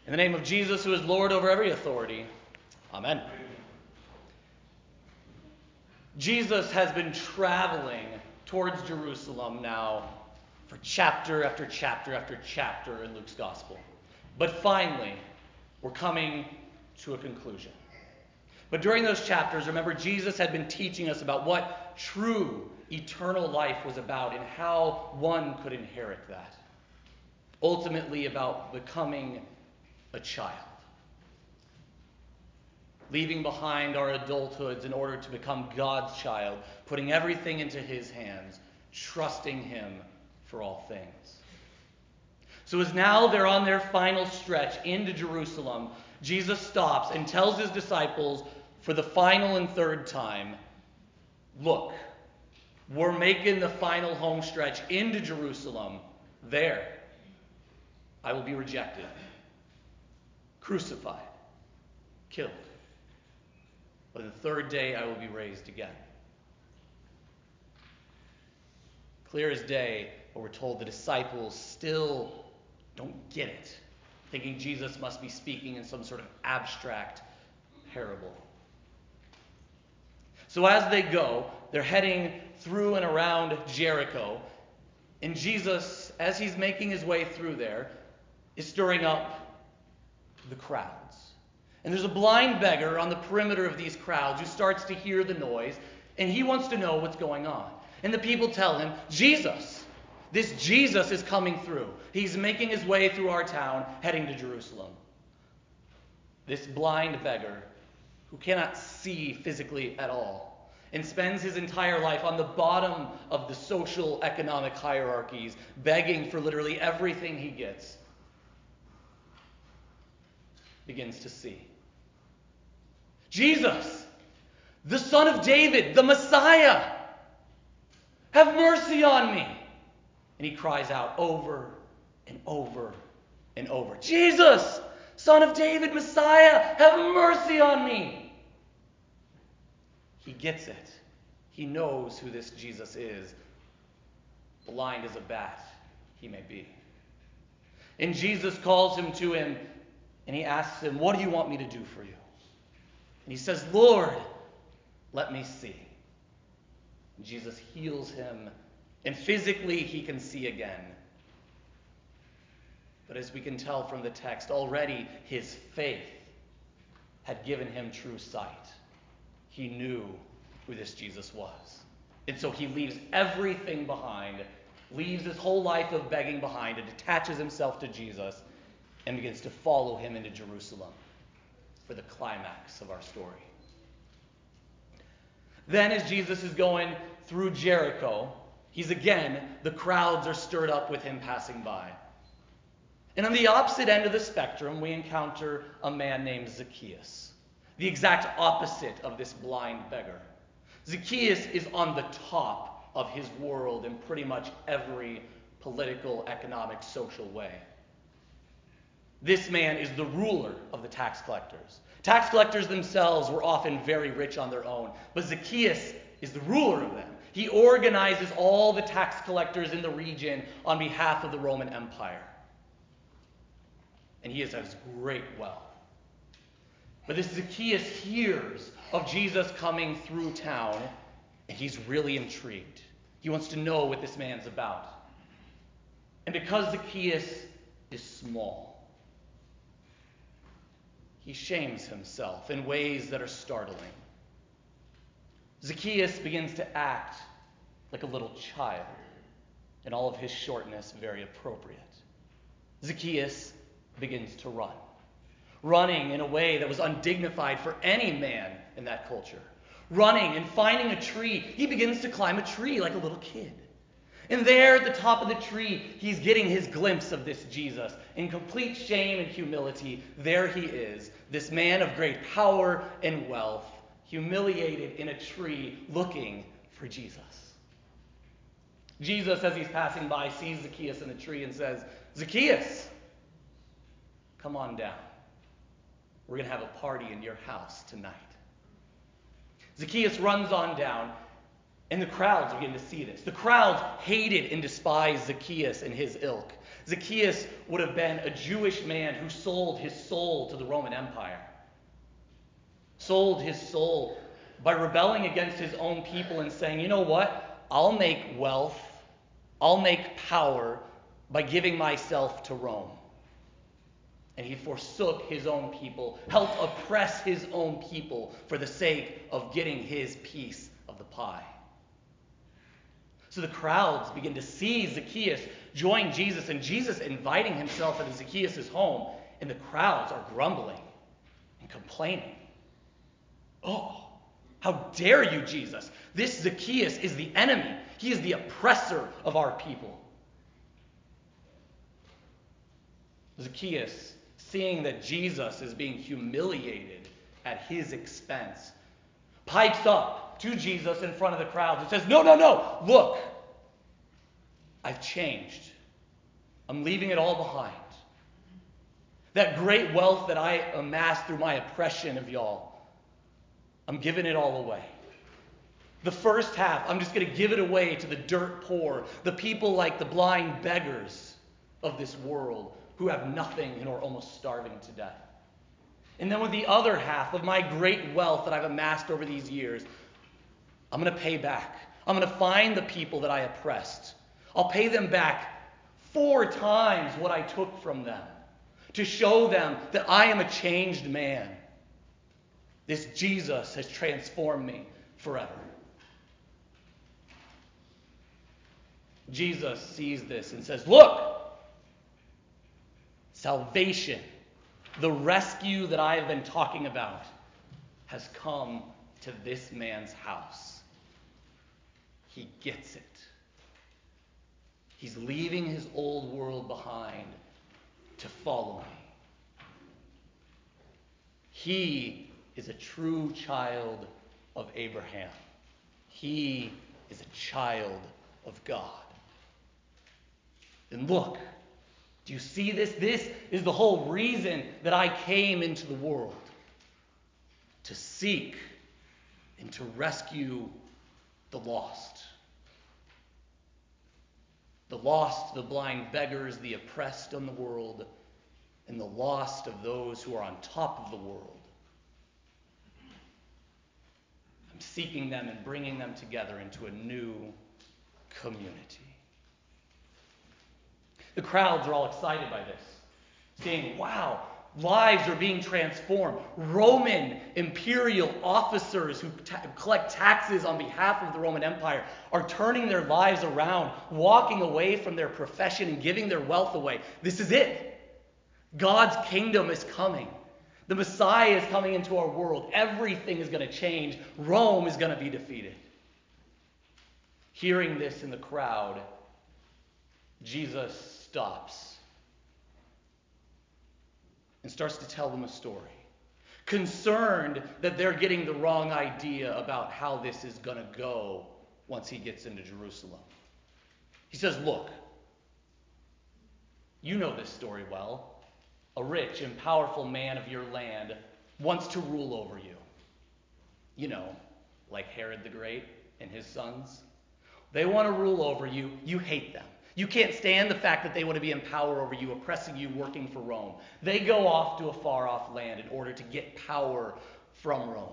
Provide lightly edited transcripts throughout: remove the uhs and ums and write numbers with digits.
In the name of Jesus, who is Lord over every authority. Amen. Jesus has been traveling towards Jerusalem now for chapter after chapter after chapter in Luke's gospel. But finally, we're coming to a conclusion. But during those chapters, remember, Jesus had been teaching us about what true eternal life was about and how one could inherit that. Ultimately about becoming a child. Leaving behind our adulthoods in order to become God's child, putting everything into his hands, trusting him for all things. So as now they're on their final stretch into Jerusalem, Jesus stops and tells his disciples for the final and third time, look, we're making the final home stretch into Jerusalem. There, I will be rejected, crucified, killed. But on the third day, I will be raised again. Clear as day, but we're told the disciples still don't get it, thinking Jesus must be speaking in some sort of abstract parable. So as they go, they're heading through and around Jericho, and Jesus, as he's making his way through there, is stirring up the crowds. And there's a blind beggar on the perimeter of these crowds who starts to hear the noise, and he wants to know what's going on. And the people tell him, this Jesus is coming through. He's making his way through our town, heading to Jerusalem. This blind beggar, who cannot see physically at all, and spends his entire life on the bottom of the social economic hierarchies, begging for literally everything he gets, begins to see. Jesus, the Son of David, the Messiah, have mercy on me. And he cries out over and over and over, Jesus, Son of David, Messiah, have mercy on me. He gets it. He knows who this Jesus is. Blind as a bat he may be. And Jesus calls him to him, and he asks him, what do you want me to do for you? And he says, Lord, let me see. And Jesus heals him, and physically he can see again. But as we can tell from the text, already his faith had given him true sight. He knew who this Jesus was. And so he leaves everything behind, leaves his whole life of begging behind, and attaches himself to Jesus and begins to follow him into Jerusalem for the climax of our story. Then as Jesus is going through Jericho, the crowds are stirred up with him passing by. And on the opposite end of the spectrum, we encounter a man named Zacchaeus, the exact opposite of this blind beggar. Zacchaeus is on the top of his world in pretty much every political, economic, social way. This man is the ruler of the tax collectors. Tax collectors themselves were often very rich on their own, but Zacchaeus is the ruler of them. He organizes all the tax collectors in the region on behalf of the Roman Empire. And he has great wealth. But this Zacchaeus hears of Jesus coming through town, and he's really intrigued. He wants to know what this man's about. And because Zacchaeus is small, he shames himself in ways that are startling. Zacchaeus begins to act like a little child, and all of his shortness very appropriate. Zacchaeus begins to run, running in a way that was undignified for any man in that culture. Running and finding a tree, he begins to climb a tree like a little kid. And there at the top of the tree, he's getting his glimpse of this Jesus. In complete shame and humility, there he is, this man of great power and wealth, humiliated in a tree, looking for Jesus. Jesus, as he's passing by, sees Zacchaeus in the tree and says, Zacchaeus, come on down. We're going to have a party in your house tonight. Zacchaeus runs on down, and the crowds begin to see this. The crowds hated and despised Zacchaeus and his ilk. Zacchaeus would have been a Jewish man who sold his soul to the Roman Empire. Sold his soul by rebelling against his own people and saying, you know what? I'll make wealth, I'll make power by giving myself to Rome. And he forsook his own people, helped oppress his own people for the sake of getting his piece of the pie. So the crowds begin to see Zacchaeus join Jesus, and Jesus inviting himself into Zacchaeus' home, and the crowds are grumbling and complaining. Oh, how dare you, Jesus? This Zacchaeus is the enemy. He is the oppressor of our people. Zacchaeus, seeing that Jesus is being humiliated at his expense, pipes up to Jesus in front of the crowds and says, no, look, I've changed. I'm leaving it all behind. That great wealth that I amassed through my oppression of y'all, I'm giving it all away. The first half, I'm just going to give it away to the dirt poor, the people like the blind beggars of this world who have nothing and are almost starving to death. And then with the other half of my great wealth that I've amassed over these years, I'm going to pay back. I'm going to find the people that I oppressed. I'll pay them back 4 times what I took from them to show them that I am a changed man. This Jesus has transformed me forever. Jesus sees this and says, look, salvation, the rescue that I have been talking about, has come to this man's house. He gets it. He's leaving his old world behind to follow me. He is a true child of Abraham. He is a child of God. And look, do you see this? This is the whole reason that I came into the world. To seek and to rescue the lost. The lost, the blind beggars, the oppressed in the world, and the lost of those who are on top of the world. I'm seeking them and bringing them together into a new community. The crowds are all excited by this, saying, wow, lives are being transformed. Roman imperial officers who collect taxes on behalf of the Roman Empire are turning their lives around, walking away from their profession and giving their wealth away. This is it. God's kingdom is coming. The Messiah is coming into our world. Everything is going to change. Rome is going to be defeated. Hearing this in the crowd, Jesus stops and starts to tell them a story, concerned that they're getting the wrong idea about how this is going to go once he gets into Jerusalem. He says, look, you know this story well. A rich and powerful man of your land wants to rule over you. You know, like Herod the Great and his sons. They want to rule over you. You hate them. You can't stand the fact that they want to be in power over you, oppressing you, working for Rome. They go off to a far-off land in order to get power from Rome.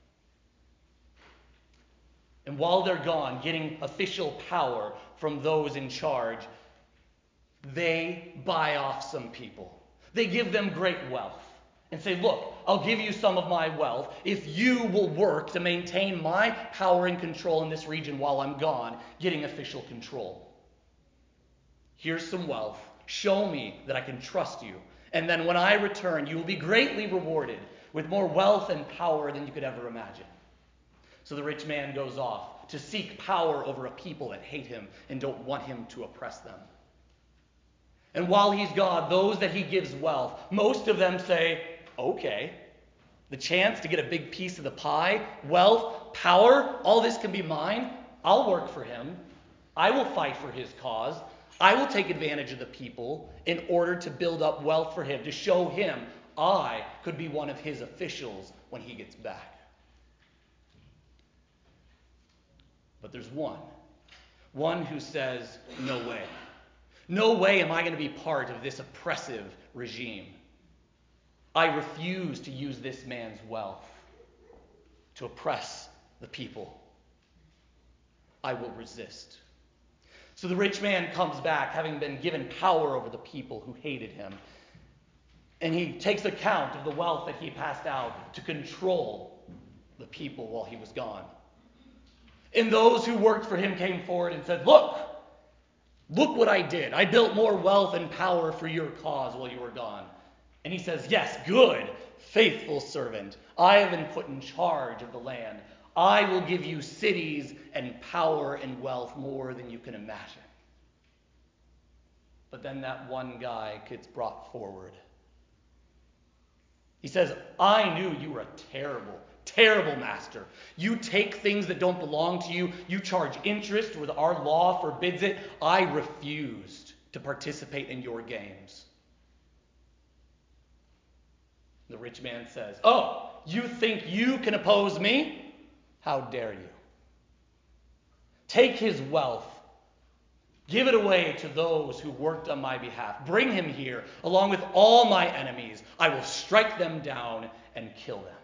And while they're gone, getting official power from those in charge, they buy off some people. They give them great wealth and say, look, I'll give you some of my wealth if you will work to maintain my power and control in this region while I'm gone, getting official control. Here's some wealth. Show me that I can trust you. And then when I return, you will be greatly rewarded with more wealth and power than you could ever imagine. So the rich man goes off to seek power over a people that hate him and don't want him to oppress them. And while he's gone, those that he gives wealth, most of them say, okay, the chance to get a big piece of the pie, wealth, power, all this can be mine. I'll work for him. I will fight for his cause. I will take advantage of the people in order to build up wealth for him, to show him I could be one of his officials when he gets back. But there's one who says, no way. No way am I going to be part of this oppressive regime. I refuse to use this man's wealth to oppress the people. I will resist. So the rich man comes back, having been given power over the people who hated him. And he takes account of the wealth that he passed out to control the people while he was gone. And those who worked for him came forward and said, Look what I did. I built more wealth and power for your cause while you were gone. And he says, yes, good, faithful servant. I have been put in charge of the land. I will give you cities and power and wealth more than you can imagine. But then that one guy gets brought forward. He says, I knew you were a terrible, terrible master. You take things that don't belong to you. You charge interest where our law forbids it. I refused to participate in your games. The rich man says, oh, you think you can oppose me? How dare you? Take his wealth. Give it away to those who worked on my behalf. Bring him here, along with all my enemies. I will strike them down and kill them.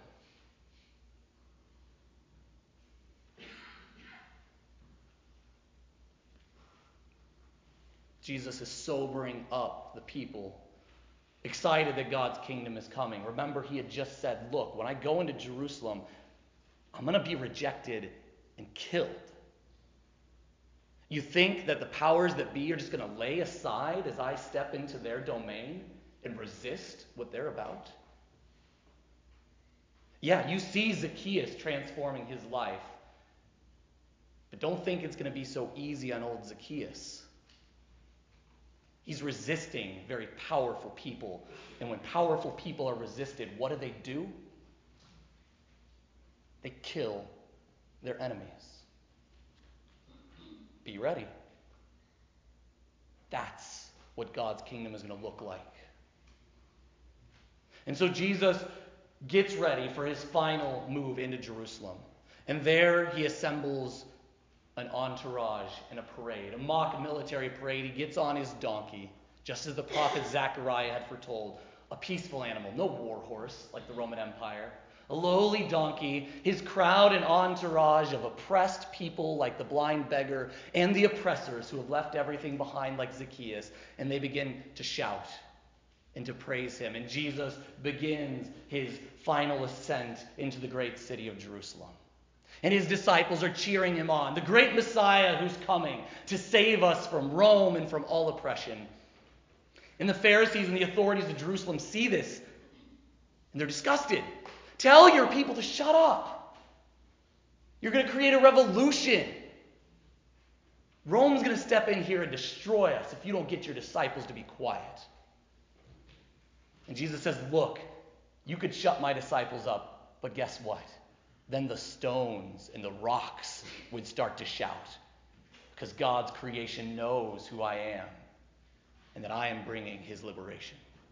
Jesus is sobering up the people, excited that God's kingdom is coming. Remember, he had just said, look, when I go into Jerusalem, I'm going to be rejected and killed. You think that the powers that be are just going to lay aside as I step into their domain and resist what they're about? Yeah, you see Zacchaeus transforming his life, but don't think it's going to be so easy on old Zacchaeus. He's resisting very powerful people. And when powerful people are resisted, what do? They kill their enemies. Be ready. That's what God's kingdom is going to look like. And so Jesus gets ready for his final move into Jerusalem. And there he assembles an entourage and a parade, a mock military parade. He gets on his donkey, just as the prophet Zechariah had foretold. A peaceful animal, no war horse like the Roman Empire. A lowly donkey, his crowd and entourage of oppressed people like the blind beggar and the oppressors who have left everything behind like Zacchaeus. And they begin to shout and to praise him. And Jesus begins his final ascent into the great city of Jerusalem. And his disciples are cheering him on, the great Messiah who's coming to save us from Rome and from all oppression. And the Pharisees and the authorities of Jerusalem see this, and they're disgusted. Tell your people to shut up. You're going to create a revolution. Rome's going to step in here and destroy us if you don't get your disciples to be quiet. And Jesus says, look, you could shut my disciples up, but guess what? Then the stones and the rocks would start to shout, because God's creation knows who I am and that I am bringing his liberation.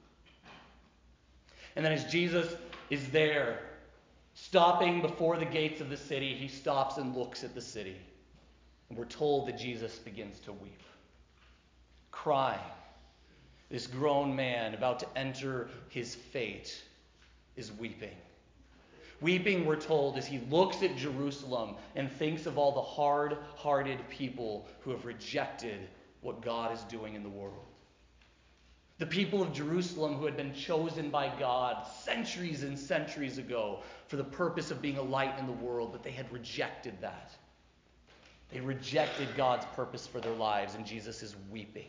And then as Jesus is there, stopping before the gates of the city, he stops and looks at the city. And we're told that Jesus begins to weep, crying. This grown man about to enter his fate is weeping. Weeping, we're told, as he looks at Jerusalem and thinks of all the hard-hearted people who have rejected what God is doing in the world. The people of Jerusalem who had been chosen by God centuries and centuries ago for the purpose of being a light in the world, but they had rejected that. They rejected God's purpose for their lives, and Jesus is weeping.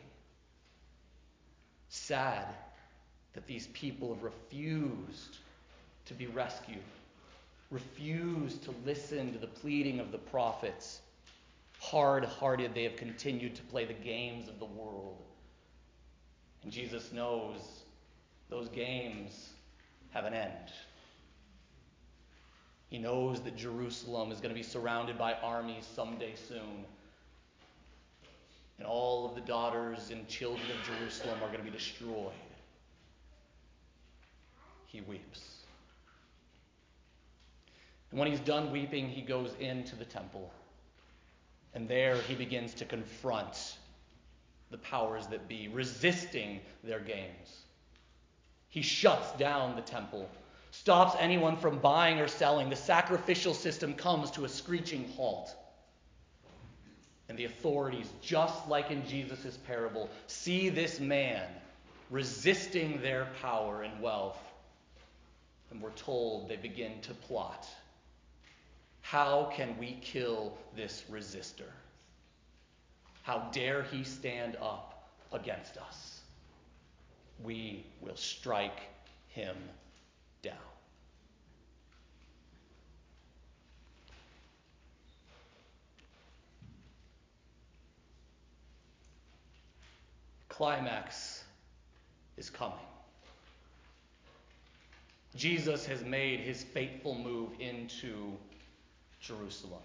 Sad that these people have refused to be rescued, refused to listen to the pleading of the prophets. Hard-hearted, they have continued to play the games of the world. And Jesus knows those games have an end. He knows that Jerusalem is going to be surrounded by armies someday soon. And all of the daughters and children of Jerusalem are going to be destroyed. He weeps. And when he's done weeping, he goes into the temple. And there he begins to confront the powers that be, resisting their games. He shuts down the temple, stops anyone from buying or selling. The sacrificial system comes to a screeching halt. And the authorities, just like in Jesus' parable, see this man resisting their power and wealth. And we're told they begin to plot. How can we kill this resistor? How dare he stand up against us? We will strike him down. Climax is coming. Jesus has made his fateful move into Jerusalem.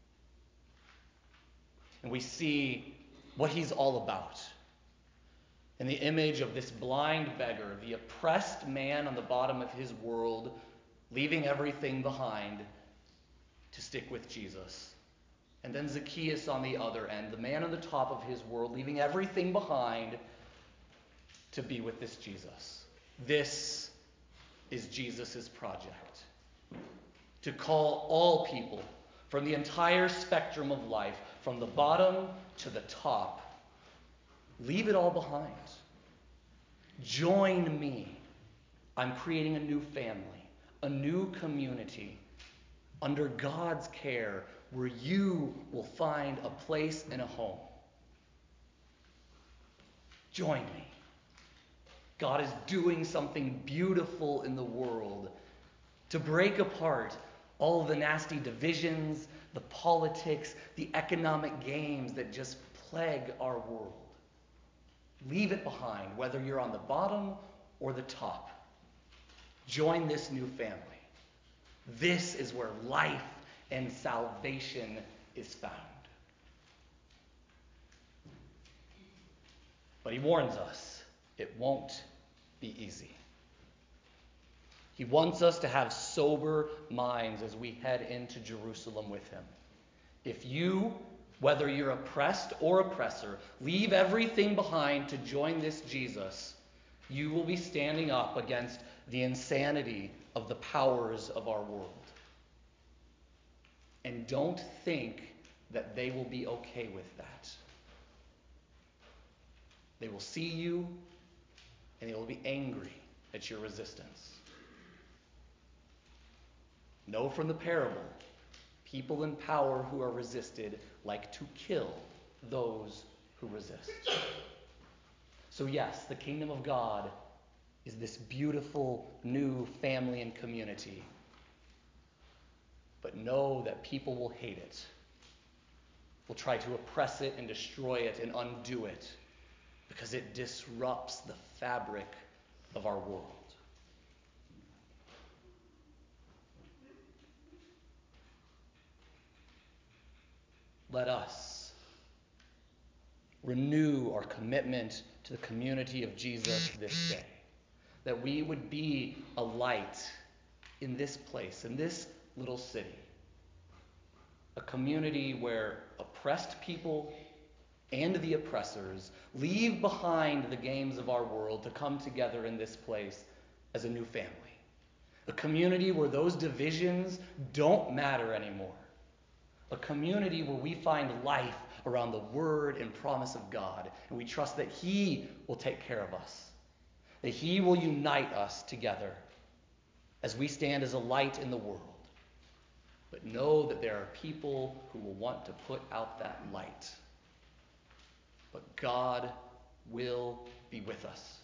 And we see what he's all about. In the image of this blind beggar, the oppressed man on the bottom of his world, leaving everything behind to stick with Jesus. And then Zacchaeus on the other end, the man on the top of his world, leaving everything behind to be with this Jesus. This is Jesus' project. To call all people from the entire spectrum of life, from the bottom to the top. Leave it all behind. Join me. I'm creating a new family, a new community, under God's care, where you will find a place and a home. Join me. God is doing something beautiful in the world to break apart all the nasty divisions, the politics, the economic games that just plague our world. Leave it behind, whether you're on the bottom or the top. Join this new family. This is where life and salvation is found. But he warns us, it won't be easy. He wants us to have sober minds as we head into Jerusalem with him. If you, whether you're oppressed or oppressor, leave everything behind to join this Jesus, you will be standing up against the insanity of the powers of our world. And don't think that they will be okay with that. They will see you and they will be angry at your resistance. Know from the parable, people in power who are resisted like to kill those who resist. So yes, the kingdom of God is this beautiful new family and community. But know that people will hate it, will try to oppress it and destroy it and undo it, because it disrupts the fabric of our world. Let us renew our commitment to the community of Jesus this day, that we would be a light in this place, in this little city, a community where oppressed people and the oppressors leave behind the games of our world to come together in this place as a new family, a community where those divisions don't matter anymore. A community where we find life around the word and promise of God. And we trust that he will take care of us. That he will unite us together as we stand as a light in the world. But know that there are people who will want to put out that light. But God will be with us.